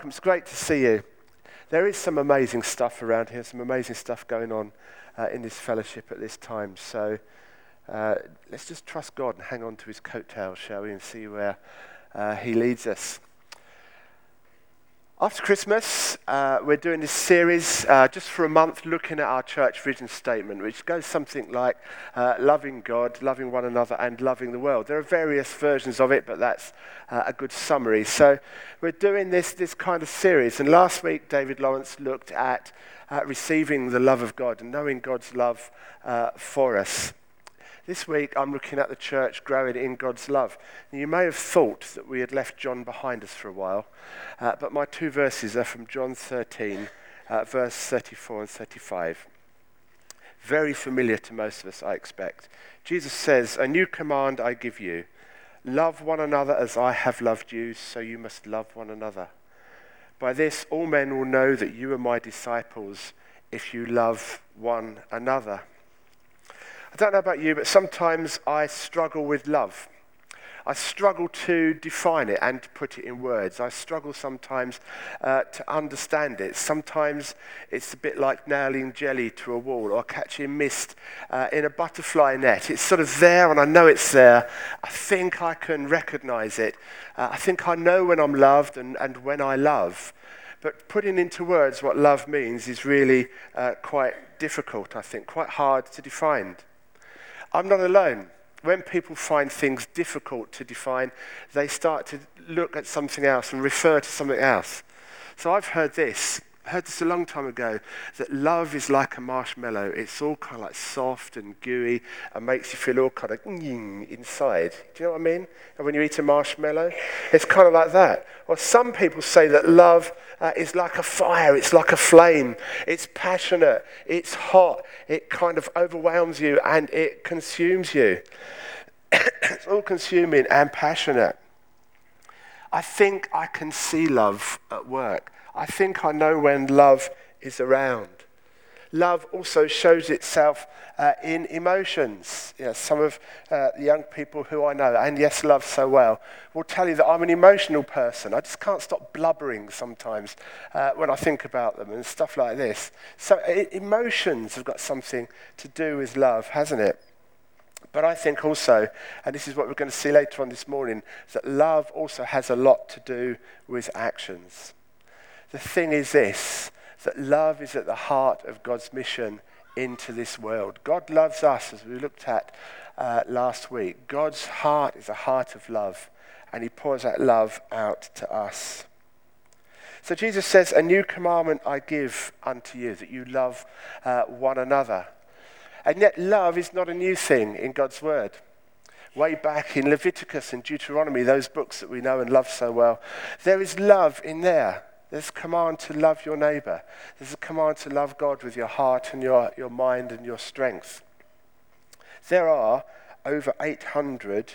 welcome. It's great to see you. There is some amazing stuff around here, some amazing stuff going on in this fellowship at this time. So let's just trust God and hang on to his coattails, shall we, and see where he leads us. After Christmas, we're doing this series just for a month looking at our church vision statement, which goes something like loving God, loving one another, and loving the world. There are various versions of it, but that's a good summary. So we're doing this kind of series. And last week, David Lawrence looked at receiving the love of God and knowing God's love for us. This week, I'm looking at the church growing in God's love. And you may have thought that we had left John behind us for a while, but my two verses are from John 13, verse 34 and 35. Very familiar to most of us, I expect. Jesus says, "A new command I give you, love one another as I have loved you, so you must love one another. By this, all men will know that you are my disciples if you love one another." I don't know about you, but sometimes I struggle with love. I struggle to define it and to put it in words. I struggle sometimes to understand it. Sometimes it's a bit like nailing jelly to a wall or catching mist in a butterfly net. It's sort of there and I know it's there. I think I can recognize it. I think I know when I'm loved and when I love. But putting into words what love means is really quite difficult, I think, quite hard to define. I'm not alone. When people find things difficult to define, they start to look at something else and refer to something else. So I've heard this a long time ago, that love is like a marshmallow. It's all kind of like soft and gooey and makes you feel all kind of inside. Do you know what I mean? And when you eat a marshmallow, it's kind of like that. Or some people say that love is like a fire. It's like a flame. It's passionate. It's hot. It kind of overwhelms you and it consumes you. It's all consuming and passionate. I think I can see love at work. I think I know when love is around. Love also shows itself in emotions. You know, some of the young people who I know, and yes, love so well, will tell you that I'm an emotional person. I just can't stop blubbering sometimes when I think about them and stuff like this. So emotions have got something to do with love, hasn't it? But I think also, and this is what we're going to see later on this morning, that love also has a lot to do with actions. The thing is this, that love is at the heart of God's mission into this world. God loves us, as we looked at last week. God's heart is a heart of love, and he pours that love out to us. So Jesus says, "A new commandment I give unto you, that you love one another." And yet love is not a new thing in God's word. Way back in Leviticus and Deuteronomy, those books that we know and love so well, there is love in there. There's a command to love your neighbor. There's a command to love God with your heart and your mind and your strength. There are over 800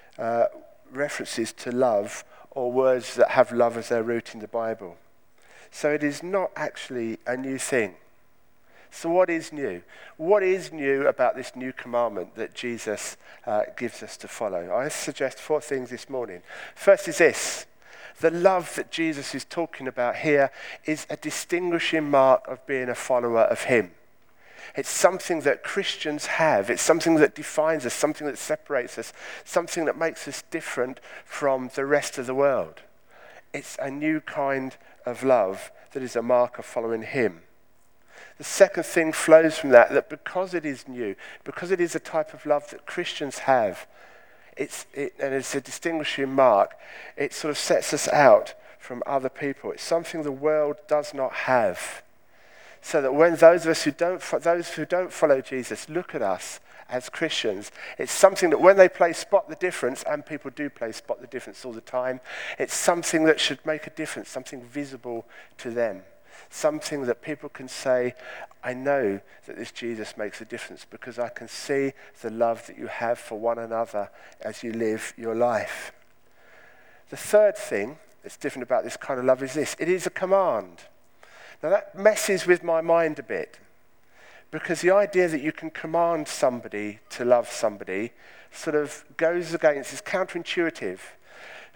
references to love or words that have love as their root in the Bible. So it is not actually a new thing. So what is new? What is new about this new commandment that Jesus gives us to follow? I suggest 4 things this morning. First is this. The love that Jesus is talking about here is a distinguishing mark of being a follower of him. It's something that Christians have. It's something that defines us, something that separates us, something that makes us different from the rest of the world. It's a new kind of love that is a mark of following him. The second thing flows from that because it is new, because it is a type of love that Christians have, and it's a distinguishing mark, it sort of sets us out from other people. It's something the world does not have. So that when those of us who don't follow Jesus look at us as Christians, it's something that when they play Spot the Difference, and people do play Spot the Difference all the time, it's something that should make a difference, something visible to them. Something that people can say, I know that this Jesus makes a difference because I can see the love that you have for one another as you live your life. The third thing that's different about this kind of love is this. It is a command. Now that messes with my mind a bit because the idea that you can command somebody to love somebody sort of goes against, it's counterintuitive.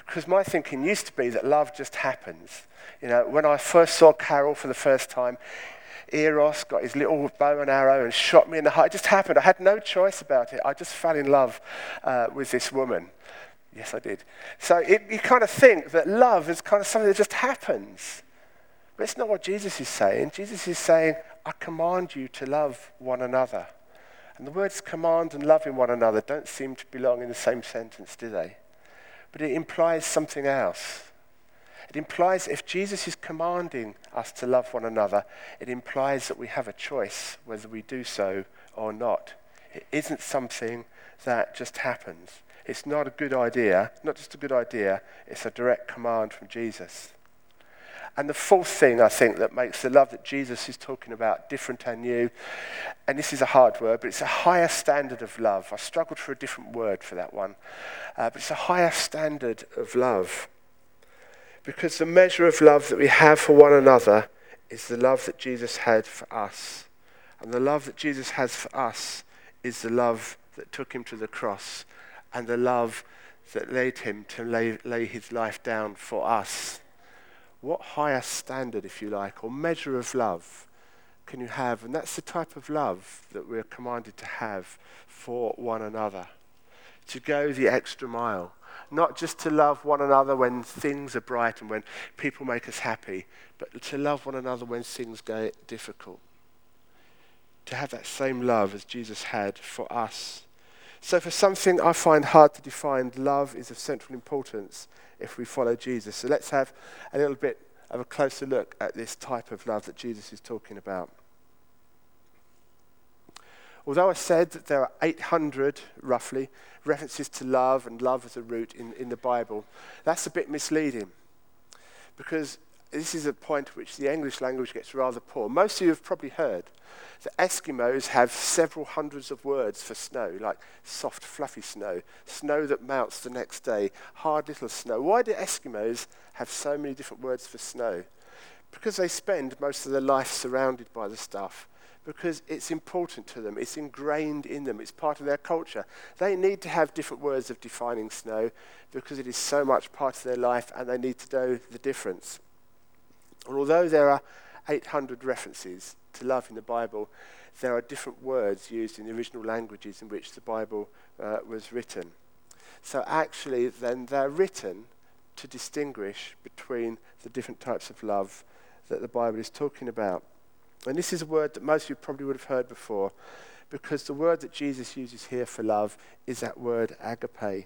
Because my thinking used to be that love just happens. You know, when I first saw Carol for the first time, Eros got his little bow and arrow and shot me in the heart. It just happened. I had no choice about it. I just fell in love with this woman. Yes, I did. So you kind of think that love is kind of something that just happens. But it's not what Jesus is saying. Jesus is saying, I command you to love one another. And the words command and loving one another don't seem to belong in the same sentence, do they? But it implies something else. It implies if Jesus is commanding us to love one another, it implies that we have a choice whether we do so or not. It isn't something that just happens. It's not a good idea, not just a good idea, it's a direct command from Jesus. And the fourth thing, I think, that makes the love that Jesus is talking about different and new, and this is a hard word, but it's a higher standard of love. I struggled for a different word for that one. But it's a higher standard of love. Because the measure of love that we have for one another is the love that Jesus had for us. And the love that Jesus has for us is the love that took him to the cross and the love that led him to lay his life down for us. What higher standard, if you like, or measure of love can you have? And that's the type of love that we're commanded to have for one another. To go the extra mile. Not just to love one another when things are bright and when people make us happy, but to love one another when things go difficult. To have that same love as Jesus had for us. So for something I find hard to define, love is of central importance if we follow Jesus. So let's have a little bit of a closer look at this type of love that Jesus is talking about. Although I said that there are 800, roughly, references to love and love as a root in the Bible, that's a bit misleading. Because this is a point at which the English language gets rather poor. Most of you have probably heard that Eskimos have several hundreds of words for snow, like soft, fluffy snow, snow that melts the next day, hard little snow. Why do Eskimos have so many different words for snow? Because they spend most of their life surrounded by the stuff. Because it's important to them, it's ingrained in them, it's part of their culture. They need to have different words of defining snow because it is so much part of their life and they need to know the difference. And although there are 800 references to love in the Bible, there are different words used in the original languages in which the Bible was written. So actually then they're written to distinguish between the different types of love that the Bible is talking about. And this is a word that most of you probably would have heard before, because the word that Jesus uses here for love is that word agape.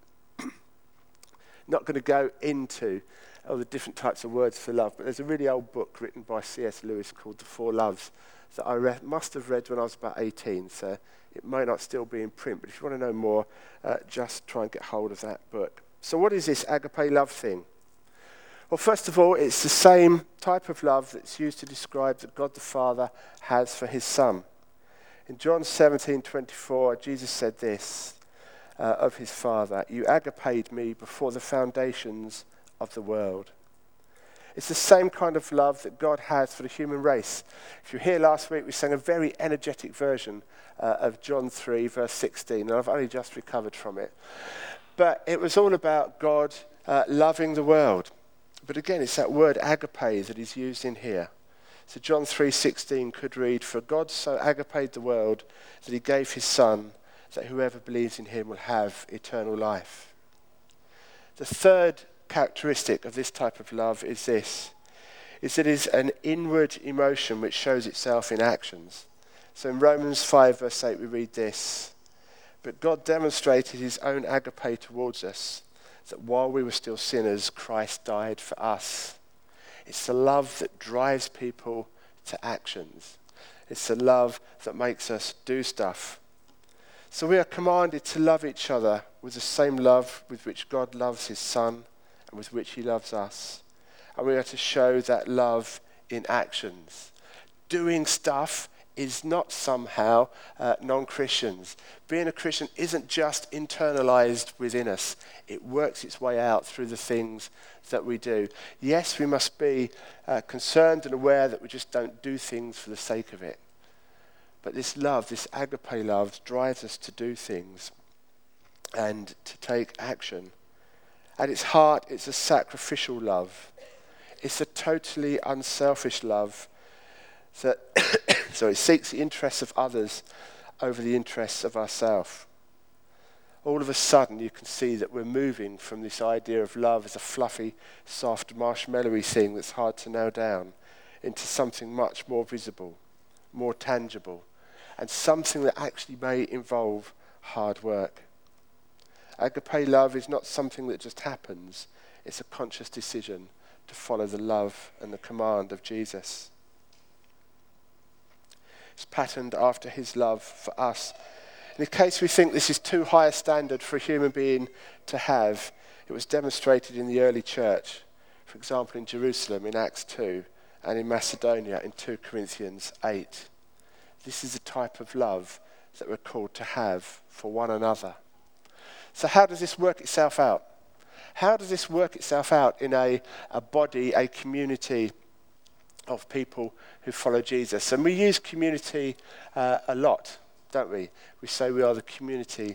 Not going to go into all the different types of words for love, but there's a really old book written by C.S. Lewis called The Four Loves that I must have read when I was about 18, so it may not still be in print, but if you want to know more, just try and get hold of that book. So what is this agape love thing? Well, first of all, it's the same type of love that's used to describe that God the Father has for his Son. In John 17:24, Jesus said this of his Father, "You agapaed me before the foundations of the world." It's the same kind of love that God has for the human race. If you were here last week, we sang a very energetic version of John 3, verse 16, and I've only just recovered from it. But it was all about God loving the world. But again, it's that word agape that is used in here. So John 3:16 could read, "For God so agapaed the world that he gave his Son, that whoever believes in him will have eternal life." The third characteristic of this type of love is this, is that it is an inward emotion which shows itself in actions. So in Romans 5, verse 8, we read this, "But God demonstrated his own agape towards us, that while we were still sinners, Christ died for us." It's the love that drives people to actions. It's the love that makes us do stuff. So we are commanded to love each other with the same love with which God loves his Son and with which he loves us. And we are to show that love in actions. Doing stuff is not somehow non-Christians. Being a Christian isn't just internalized within us. It works its way out through the things that we do. Yes, we must be concerned and aware that we just don't do things for the sake of it. But this love, this agape love, drives us to do things and to take action. At its heart, it's a sacrificial love. It's a totally unselfish love that it seeks the interests of others over the interests of ourselves. All of a sudden, you can see that we're moving from this idea of love as a fluffy, soft, marshmallowy thing that's hard to nail down into something much more visible, more tangible, and something that actually may involve hard work. Agape love is not something that just happens. It's a conscious decision to follow the love and the command of Jesus. It's patterned after his love for us. In case we think this is too high a standard for a human being to have, it was demonstrated in the early church, for example in Jerusalem in Acts 2 and in Macedonia in 2 Corinthians 8. This is the type of love that we're called to have for one another. So how does this work itself out? How does this work itself out in a body, a community of people who follow Jesus? And we use community a lot, don't we? We say we are the community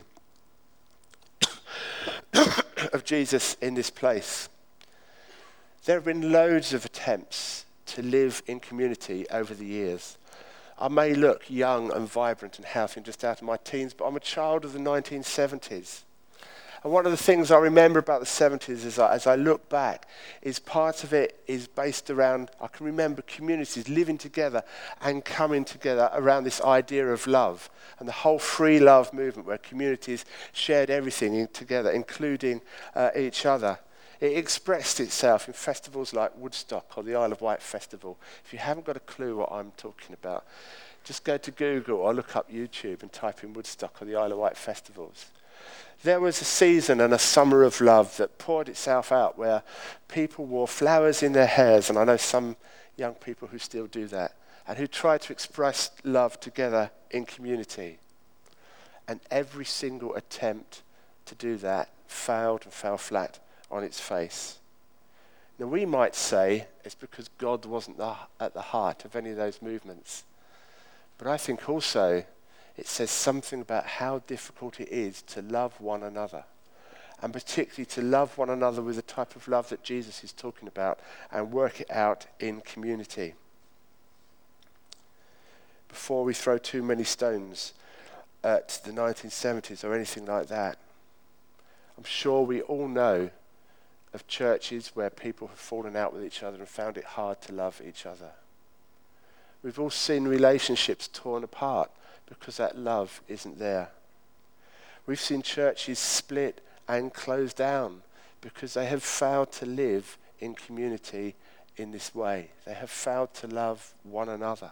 of Jesus in this place. There have been loads of attempts to live in community over the years. I may look young and vibrant and healthy and just out of my teens, but I'm a child of the 1970s. And one of the things I remember about the 70s as I look back is part of it is based around, I can remember communities living together and coming together around this idea of love and the whole free love movement where communities shared everything together, including each other. It expressed itself in festivals like Woodstock or the Isle of Wight Festival. If you haven't got a clue what I'm talking about, just go to Google or look up YouTube and type in Woodstock or the Isle of Wight Festivals. There was a season and a summer of love that poured itself out where people wore flowers in their hairs, and I know some young people who still do that, and who try to express love together in community. And every single attempt to do that failed and fell flat on its face. Now we might say it's because God wasn't at the heart of any of those movements. But I think also it says something about how difficult it is to love one another. And particularly to love one another with the type of love that Jesus is talking about and work it out in community. Before we throw too many stones at the 1970s or anything like that, I'm sure we all know of churches where people have fallen out with each other and found it hard to love each other. We've all seen relationships torn apart because that love isn't there. We've seen churches split and close down because they have failed to live in community in this way. They have failed to love one another.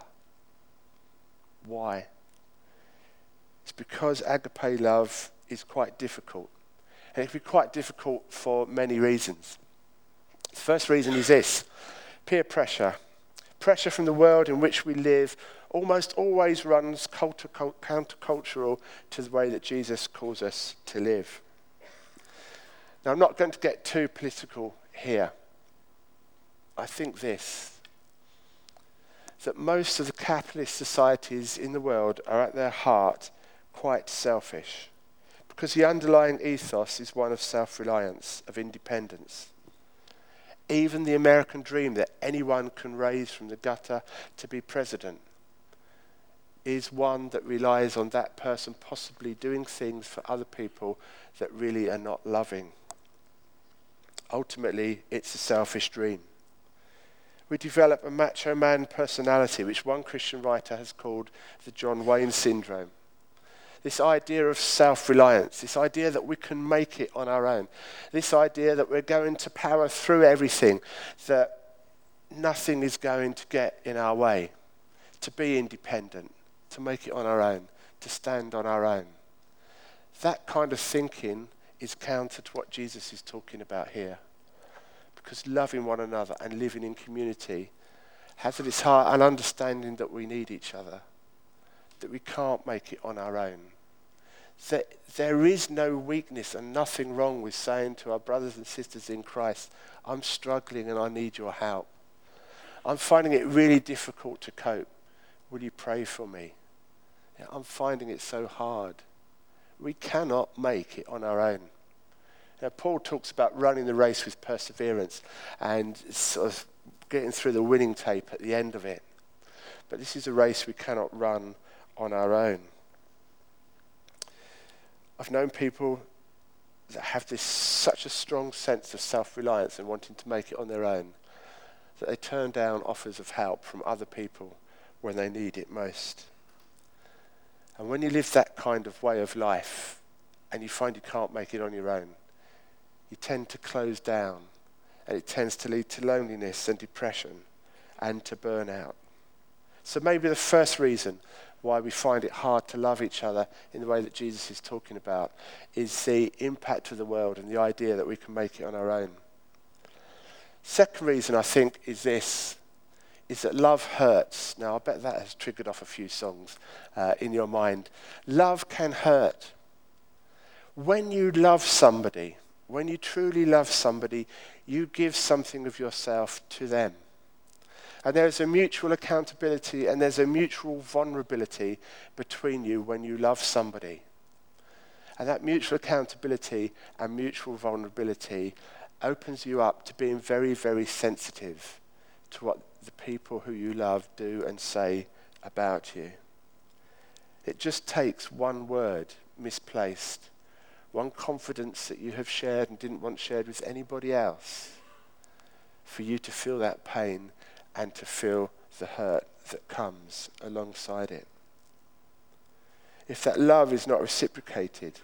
Why? It's because agape love is quite difficult. And it can be quite difficult for many reasons. The first reason is this: peer pressure. Pressure from the world in which we live almost always runs countercultural to the way that Jesus calls us to live. Now, I'm not going to get too political here. I think that most of the capitalist societies in the world are at their heart quite selfish, because the underlying ethos is one of self-reliance, of independence. Even the American dream that anyone can raise from the gutter to be president is one that relies on that person possibly doing things for other people that really are not loving. Ultimately, it's a selfish dream. We develop a macho man personality, which one Christian writer has called the John Wayne syndrome. This idea of self-reliance, this idea that we can make it on our own, this idea that we're going to power through everything, that nothing is going to get in our way, to be independent, to make it on our own, to stand on our own. That kind of thinking is counter to what Jesus is talking about here. Because loving one another and living in community has at its heart an understanding that we need each other, that we can't make it on our own. That there is no weakness and nothing wrong with saying to our brothers and sisters in Christ, I'm struggling and I need your help. I'm finding it really difficult to cope. Will you pray for me? I'm finding it so hard. We cannot make it on our own. Paul talks about running the race with perseverance and sort of getting through the winning tape at the end of it. But this is a race we cannot run on our own. I've known people that have such a strong sense of self-reliance and wanting to make it on their own that they turn down offers of help from other people when they need it most. And when you live that kind of way of life and you find you can't make it on your own, you tend to close down, and it tends to lead to loneliness and depression and to burnout. So maybe the first reason why we find it hard to love each other in the way that Jesus is talking about is the impact of the world and the idea that we can make it on our own. Second reason, I think, is that love hurts. Now, I bet that has triggered off a few songs in your mind. Love can hurt. When you love somebody, when you truly love somebody, you give something of yourself to them. And there's a mutual accountability and there's a mutual vulnerability between you when you love somebody. And that mutual accountability and mutual vulnerability opens you up to being very, very sensitive to what the people who you love do and say about you. It just takes one word misplaced, one confidence that you have shared and didn't want shared with anybody else, for you to feel that pain and to feel the hurt that comes alongside it. If that love is not reciprocated,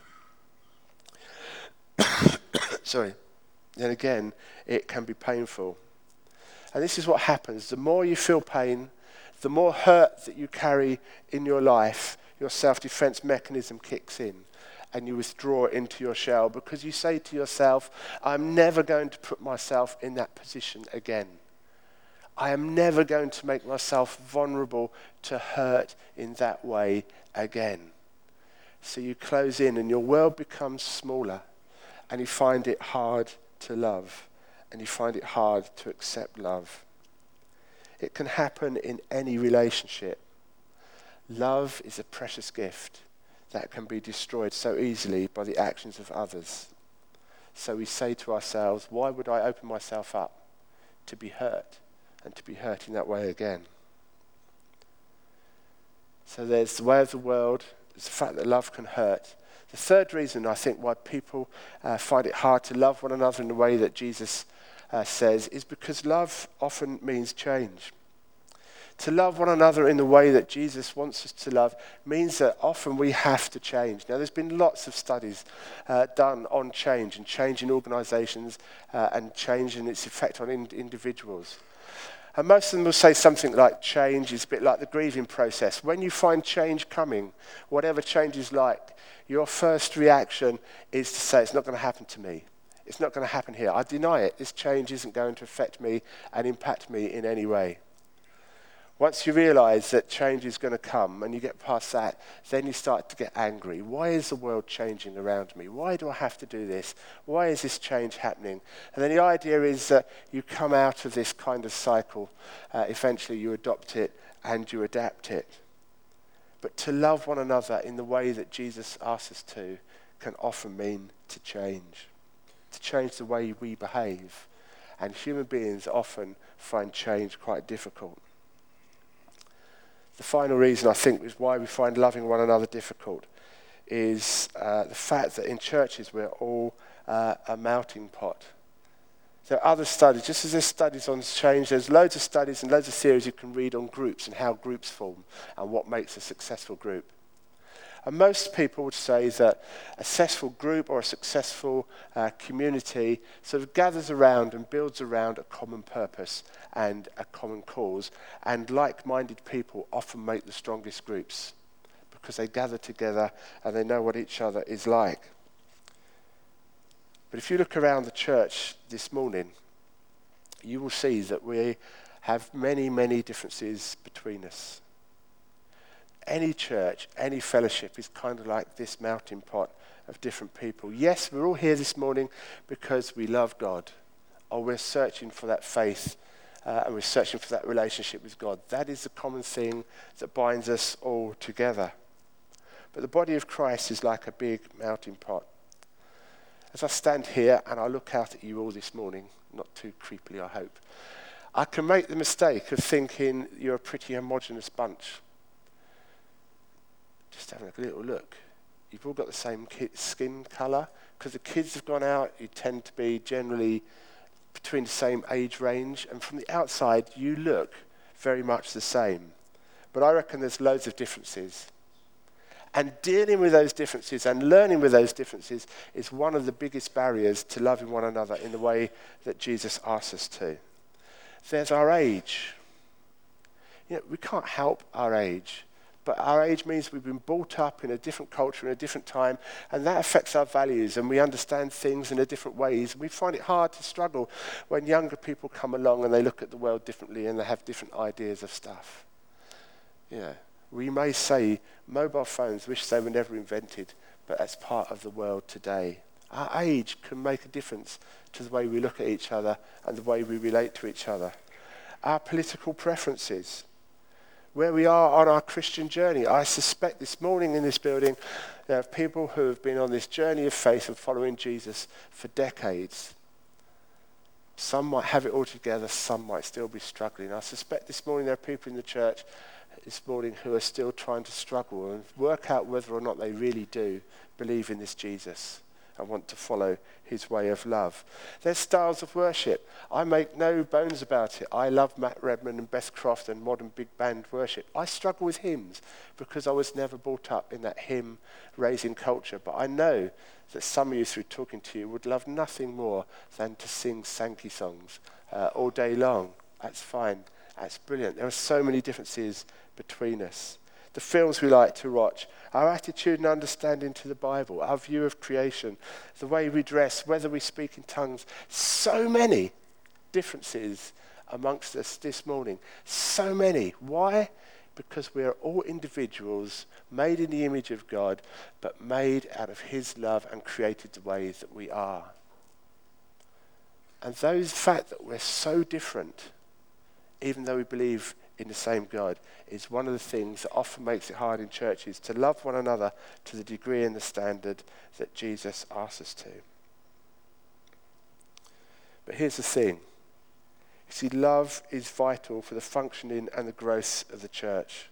then again, it can be painful. And this is what happens. The more you feel pain, the more hurt that you carry in your life, your self-defense mechanism kicks in and you withdraw into your shell because you say to yourself, I'm never going to put myself in that position again. I am never going to make myself vulnerable to hurt in that way again. So you close in and your world becomes smaller and you find it hard to love and you find it hard to accept love. It can happen in any relationship. Love is a precious gift that can be destroyed so easily by the actions of others. So we say to ourselves, why would I open myself up to be hurt and to be hurt in that way again? So there's the way of the world, there's the fact that love can hurt. The third reason, I think, why people find it hard to love one another in the way that Jesus says is because love often means change. To love one another in the way that Jesus wants us to love means that often we have to change. Now, there's been lots of studies done on change and change in organisations and change and its effect on individuals. And most of them will say something like change is a bit like the grieving process. When you find change coming, whatever change is like, your first reaction is to say, it's not going to happen to me. It's not going to happen here. I deny it. This change isn't going to affect me and impact me in any way. Once you realise that change is going to come and you get past that, then you start to get angry. Why is the world changing around me? Why do I have to do this? Why is this change happening? And then the idea is that you come out of this kind of cycle. Eventually you adopt it and you adapt it. But to love one another in the way that Jesus asks us to can often mean to change the way we behave. And human beings often find change quite difficult. The final reason, I think, is why we find loving one another difficult is the fact that in churches we're all a melting pot. There are other studies, just as there's studies on change, there's loads of studies and loads of theories you can read on groups and how groups form and what makes a successful group. And most people would say that a successful group or a successful community sort of gathers around and builds around a common purpose and a common cause. And like-minded people often make the strongest groups because they gather together and they know what each other is like. But if you look around the church this morning, you will see that we have many, many differences between us. Any church, any fellowship is kind of like this melting pot of different people. Yes, we're all here this morning because we love God, or we're searching for that faith, and we're searching for that relationship with God. That is the common thing that binds us all together. But the body of Christ is like a big melting pot. as I stand here and I look out at you all this morning, not too creepily I hope, I can make the mistake of thinking you're a pretty homogenous bunch. Just having a little look. You've all got the same skin colour. Because the kids have gone out, you tend to be generally between the same age range. And from the outside, you look very much the same. But I reckon there's loads of differences. And dealing with those differences and learning with those differences is one of the biggest barriers to loving one another in the way that Jesus asks us to. There's our age. We can't help our age. But our age means we've been brought up in a different culture, in a different time, and that affects our values, and we understand things in a different ways. We find it hard to struggle when younger people come along and they look at the world differently and they have different ideas of stuff. We may say mobile phones, wish they were never invented, but that's part of the world today. Our age can make a difference to the way we look at each other and the way we relate to each other. Our political preferences, where we are on our Christian journey. I suspect this morning in this building, there are people who have been on this journey of faith and following Jesus for decades. Some might have it all together, some might still be struggling. I suspect this morning there are people in the church this morning who are still trying to struggle and work out whether or not they really do believe in this Jesus and want to follow his way of love. There's styles of worship. I make no bones about it. I love Matt Redman and Beth Croft and modern big band worship. I struggle with hymns because I was never brought up in that hymn-raising culture. But I know that some of you, through talking to you, would love nothing more than to sing Sankey songs all day long. That's fine. That's brilliant. There are so many differences between us. The films we like to watch, our attitude and understanding to the Bible, our view of creation, the way we dress, whether we speak in tongues. So many differences amongst us this morning. So many. Why? Because we are all individuals made in the image of God, but made out of his love and created the way that we are. And the fact that we're so different, even though we believe in the same God, is one of the things that often makes it hard in churches to love one another to the degree and the standard that Jesus asks us to. But here's the thing. You see, love is vital for the functioning and the growth of the church.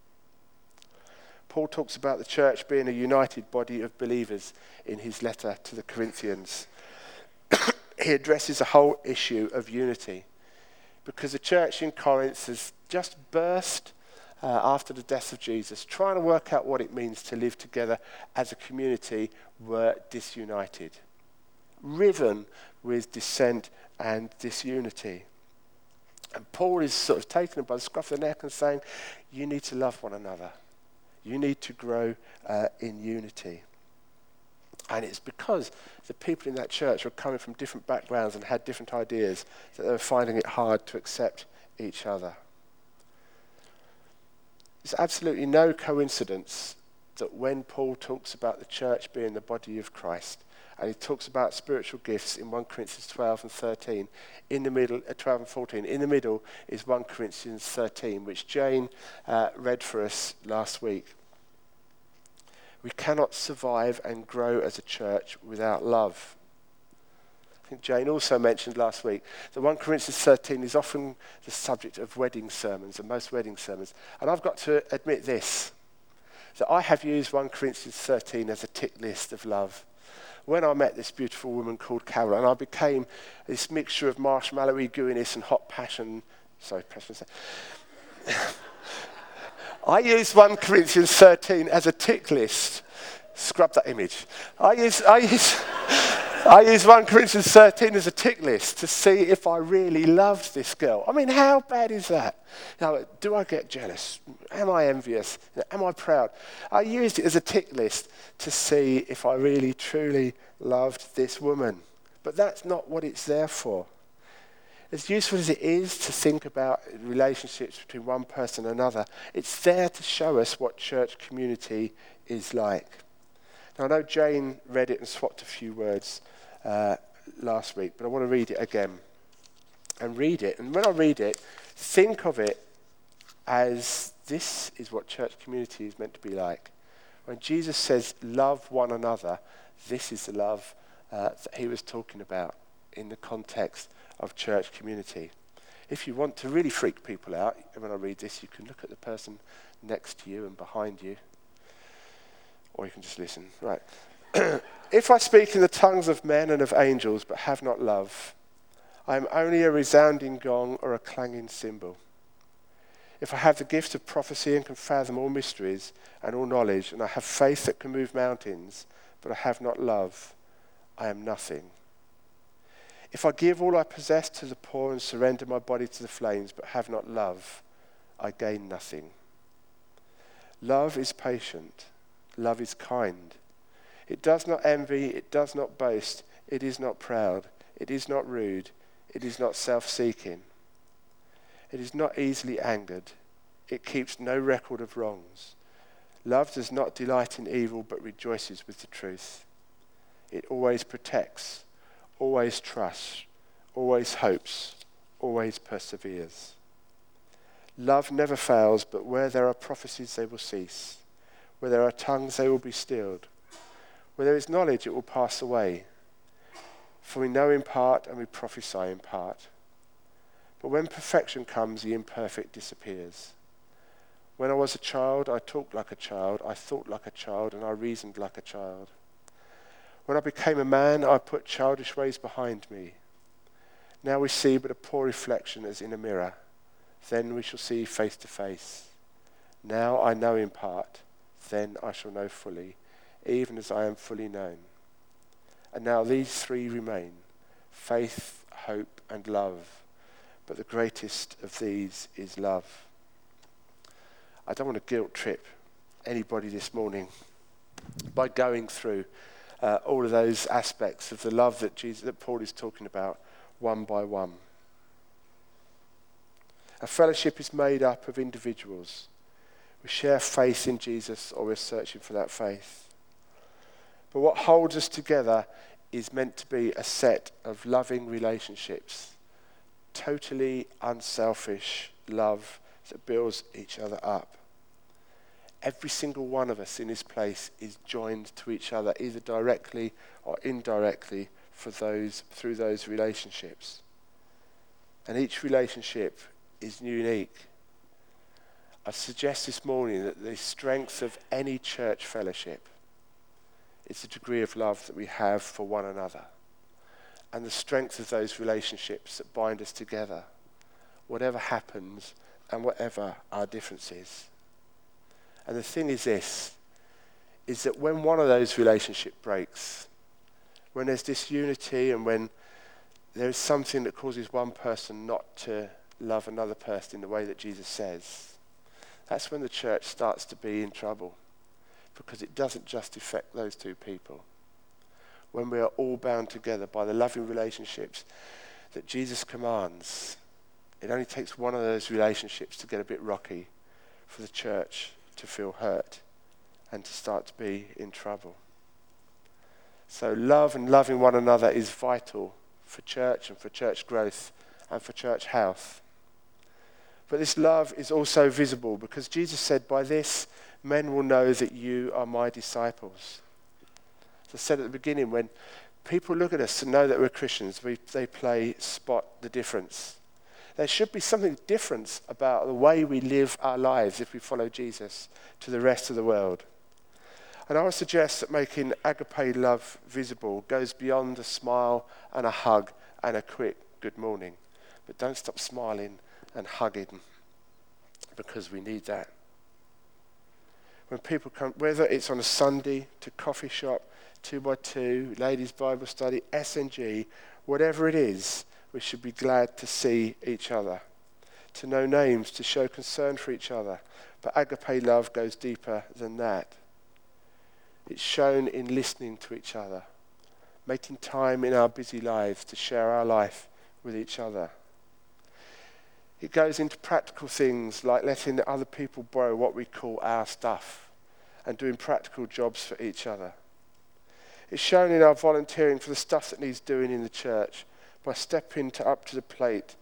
Paul talks about the church being a united body of believers in his letter to the Corinthians. He addresses the whole issue of unity, because the church in Corinth has just burst after the death of Jesus, trying to work out what it means to live together as a community, were disunited, riven with dissent and disunity. And Paul is sort of taking them by the scruff of the neck and saying, you need to love one another. You need to grow in unity. And it's because the people in that church were coming from different backgrounds and had different ideas that they were finding it hard to accept each other. It's absolutely no coincidence that when Paul talks about the church being the body of Christ, and he talks about spiritual gifts in 1 Corinthians 12 and 13, in the middle, 12 and 14, in the middle is 1 Corinthians 13, which Jane read for us last week. We cannot survive and grow as a church without love. I think Jane also mentioned last week that 1 Corinthians 13 is often the subject of wedding sermons, and most wedding sermons. And I've got to admit this, that I have used 1 Corinthians 13 as a tick list of love. When I met this beautiful woman called Carol, and I became this mixture of marshmallowy gooiness and hot passion. Sorry, passion. I use 1 Corinthians 13 as a tick list. Scrub that image. I use 1 Corinthians 13 as a tick list to see if I really loved this girl. I mean, how bad is that? Now, do I get jealous? Am I envious? Am I proud? I used it as a tick list to see if I really, truly loved this woman. But that's not what it's there for. As useful as it is to think about relationships between one person and another, it's there to show us what church community is like. Now, I know Jane read it and swapped a few words last week, but I want to read it again. And read it. And when I read it, think of it as this is what church community is meant to be like. When Jesus says, love one another, this is the love that he was talking about in the context of church community. If you want to really freak people out, when I read this, you can look at the person next to you and behind you, or you can just listen. Right. If I speak in the tongues of men and of angels, but have not love, I am only a resounding gong or a clanging cymbal. If I have the gift of prophecy and can fathom all mysteries and all knowledge, and I have faith that can move mountains, but I have not love, I am nothing. If I give all I possess to the poor and surrender my body to the flames, but have not love, I gain nothing. Love is patient. Love is kind. It does not envy. It does not boast. It is not proud. It is not rude. It is not self-seeking. It is not easily angered. It keeps no record of wrongs. Love does not delight in evil, but rejoices with the truth. It always protects, always trusts, always hopes, always perseveres. Love never fails, but where there are prophecies, they will cease. Where there are tongues, they will be stilled. Where there is knowledge, it will pass away. For we know in part and we prophesy in part. But when perfection comes, the imperfect disappears. When I was a child, I talked like a child, I thought like a child, and I reasoned like a child. When I became a man, I put childish ways behind me. Now we see but a poor reflection as in a mirror. Then we shall see face to face. Now I know in part, then I shall know fully, even as I am fully known. And now these three remain, faith, hope, and love. But the greatest of these is love. I don't want to guilt trip anybody this morning by going through all of those aspects of the love that Paul is talking about one by one. A fellowship is made up of individuals. We share faith in Jesus, or we're searching for that faith. But what holds us together is meant to be a set of loving relationships, totally unselfish love that builds each other up. Every single one of us in this place is joined to each other, either directly or indirectly, through those relationships. And each relationship is unique. I suggest this morning that the strength of any church fellowship is the degree of love that we have for one another, and the strength of those relationships that bind us together, whatever happens and whatever our differences. And the thing is this, is that when one of those relationships breaks, when there's disunity and when there is something that causes one person not to love another person in the way that Jesus says, that's when the church starts to be in trouble, because it doesn't just affect those two people. When we are all bound together by the loving relationships that Jesus commands, it only takes one of those relationships to get a bit rocky for the church to feel hurt and to start to be in trouble. So love and loving one another is vital for church and for church growth and for church health. But this love is also visible, because Jesus said, by this men will know that you are my disciples. As I said at the beginning, when people look at us and know that we're Christians, they spot the difference. There should be something different about the way we live our lives if we follow Jesus to the rest of the world. And I would suggest that making agape love visible goes beyond a smile and a hug and a quick good morning. But don't stop smiling and hugging, because we need that. When people come, whether it's on a Sunday, to coffee shop, 2x2, ladies' Bible study, SNG, whatever it is, we should be glad to see each other, to know names, to show concern for each other. But agape love goes deeper than that. It's shown in listening to each other, making time in our busy lives to share our life with each other. It goes into practical things like letting other people borrow what we call our stuff and doing practical jobs for each other. It's shown in our volunteering for the stuff that needs doing in the church, by stepping up to the plate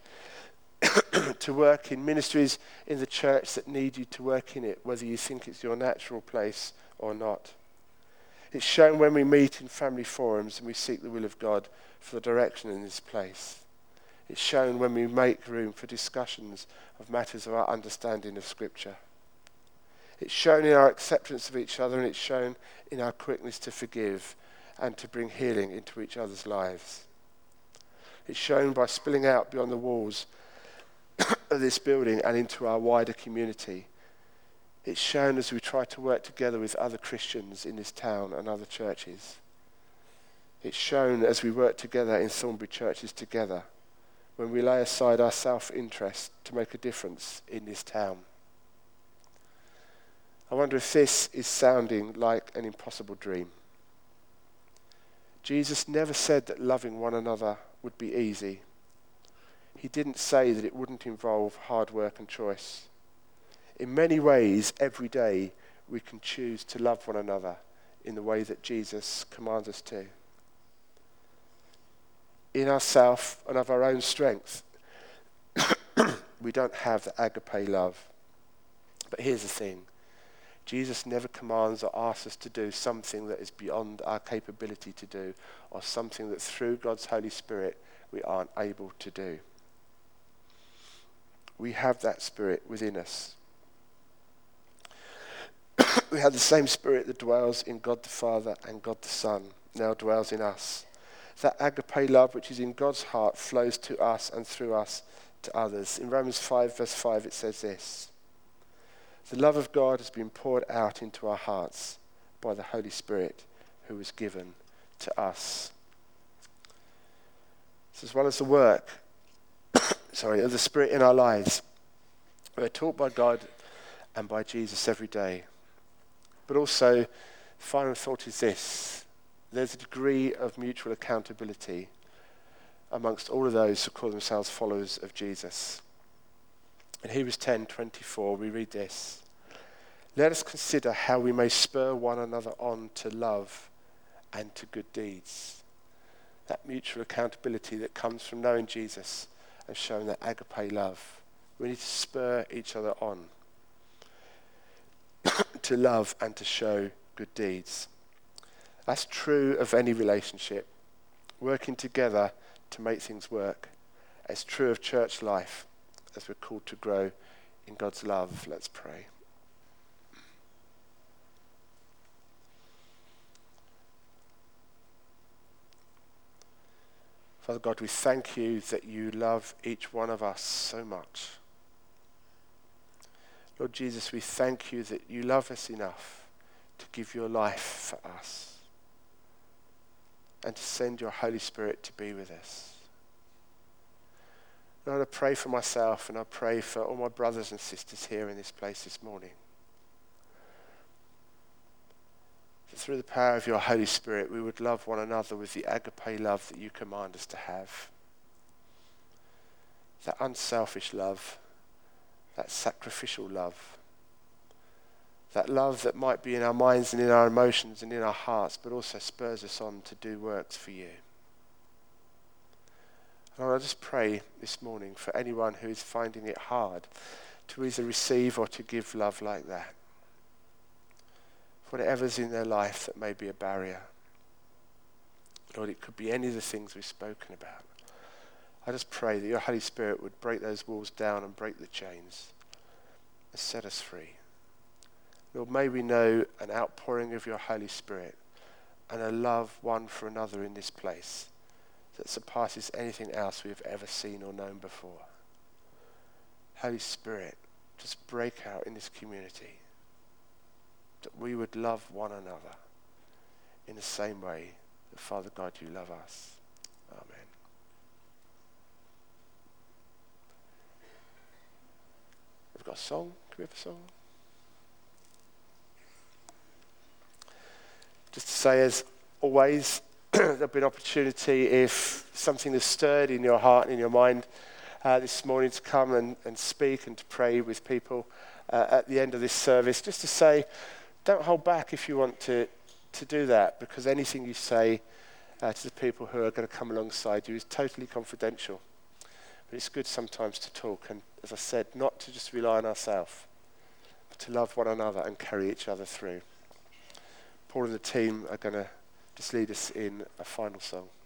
to work in ministries in the church that need you to work in it, whether you think it's your natural place or not. It's shown when we meet in family forums and we seek the will of God for the direction in this place. It's shown when we make room for discussions of matters of our understanding of Scripture. It's shown in our acceptance of each other, and it's shown in our quickness to forgive and to bring healing into each other's lives. It's shown by spilling out beyond the walls of this building and into our wider community. It's shown as we try to work together with other Christians in this town and other churches. It's shown as we work together in Thornbury churches together, when we lay aside our self-interest to make a difference in this town. I wonder if this is sounding like an impossible dream. Jesus never said that loving one another would be easy. He didn't say that it wouldn't involve hard work and choice. In many ways, every day, we can choose to love one another in the way that Jesus commands us to. In ourselves and of our own strength, we don't have the agape love. But here's the thing. Jesus never commands or asks us to do something that is beyond our capability to do, or something that through God's Holy Spirit we aren't able to do. We have that Spirit within us. We have the same Spirit that dwells in God the Father and God the Son, now dwells in us. That agape love which is in God's heart flows to us and through us to others. In Romans 5 verse 5 it says this: the love of God has been poured out into our hearts by the Holy Spirit who was given to us. So as well as the work of the Spirit in our lives, we're taught by God and by Jesus every day. But also, the final thought is this: there's a degree of mutual accountability amongst all of those who call themselves followers of Jesus. In Hebrews 10:24, we read this: let us consider how we may spur one another on to love and to good deeds. That mutual accountability that comes from knowing Jesus and showing that agape love. We need to spur each other on to love and to show good deeds. That's true of any relationship, working together to make things work. It's true of church life as we're called to grow in God's love. Let's pray. Father God, we thank you that you love each one of us so much. Lord Jesus, we thank you that you love us enough to give your life for us and to send your Holy Spirit to be with us. Lord, I pray for myself and I pray for all my brothers and sisters here in this place this morning, that through the power of your Holy Spirit we would love one another with the agape love that you command us to have. That unselfish love, that sacrificial love, that love that might be in our minds and in our emotions and in our hearts, but also spurs us on to do works for you. Lord, I just pray this morning for anyone who is finding it hard to either receive or to give love like that. Whatever's in their life that may be a barrier. Lord, it could be any of the things we've spoken about. I just pray that your Holy Spirit would break those walls down and break the chains and set us free. Lord, may we know an outpouring of your Holy Spirit and a love one for another in this place that surpasses anything else we have ever seen or known before. Holy Spirit, just break out in this community, that we would love one another in the same way that, Father God, you love us. Amen. We've got a song. Can we have a song? Just to say, as always, there'll be an opportunity if something is stirred in your heart and in your mind this morning to come and speak and to pray with people at the end of this service. Just to say, don't hold back if you want to do that, because anything you say to the people who are going to come alongside you is totally confidential. But it's good sometimes to talk and, as I said, not to just rely on ourselves, but to love one another and carry each other through. Paul and the team are going to just lead us in a final song.